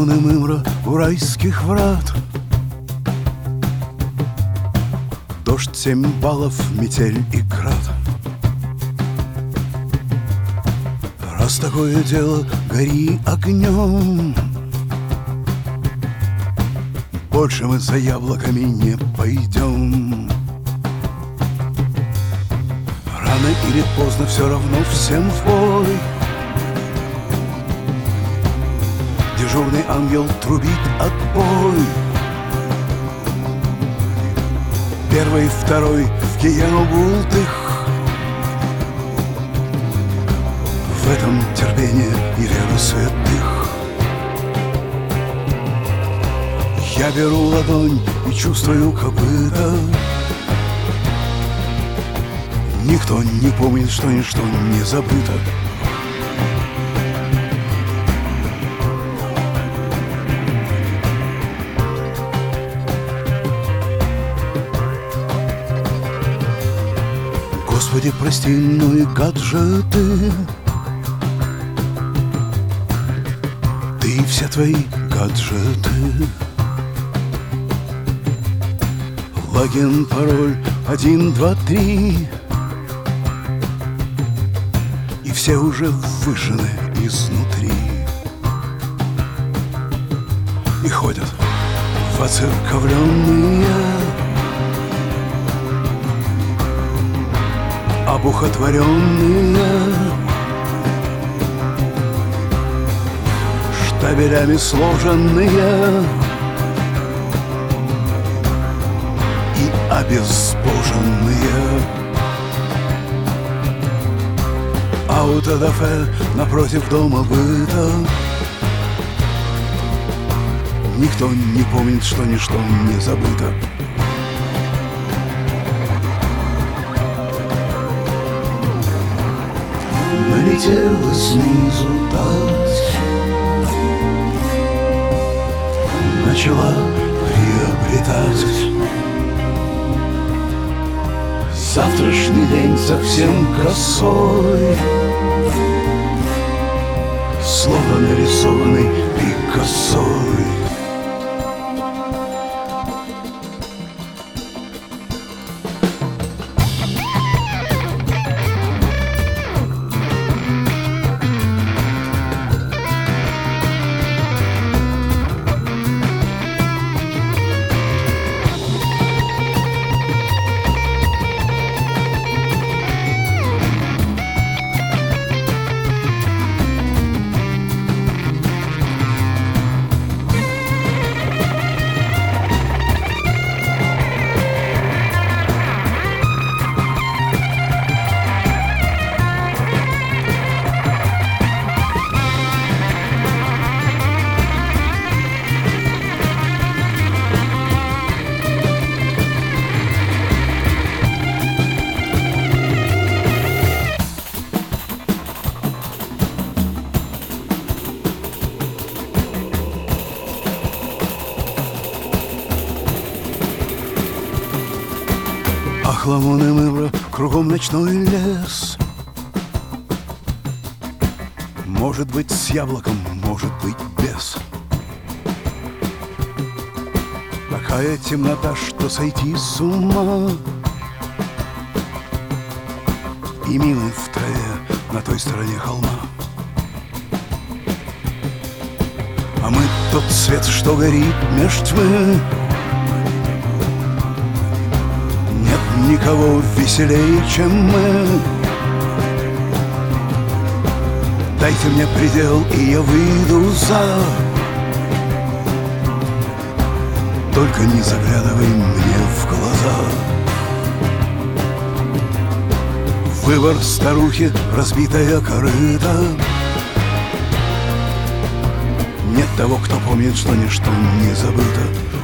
Охламоны мымра у райских врат. Дождь, 7 баллов, метель и град. Раз такое дело, гори огнем. Больше мы за яблоками не пойдем. Рано или поздно все равно всем в бой. Дежурный ангел трубит отбой. Первый, второй в гиену бултых. В этом терпение и вера святых. Я беру ладонь и чувствую копыта. Никто не помнит, что ничто не забыто. Господи, прости, ну и гаджеты. Ты и все твои гаджеты. Логин, пароль 1, 2, 3. И все уже выжжены изнутри. И ходят воцерковленные, обухотворенные, штабелями сложенные и обезбоженные. Аутодафе напротив дома быта. Никто не помнит, что ничто не забыто. Налетела снизу тать, начала приобретать. Завтрашний день совсем косой, словно нарисованный Пикассой. Охламоны мымра, кругом ночной лес. Может быть, с яблоком, может быть, без. Такая темнота, что сойти с ума. И милый втрое на той стороне холма. А мы тот свет, что горит меж тьмы. Никого веселее, чем мы. Дайте мне предел, и я выйду за. Только не заглядывай мне в глаза. Выбор старухи, разбитая корыта. Нет того, кто помнит, что ничто не забыто.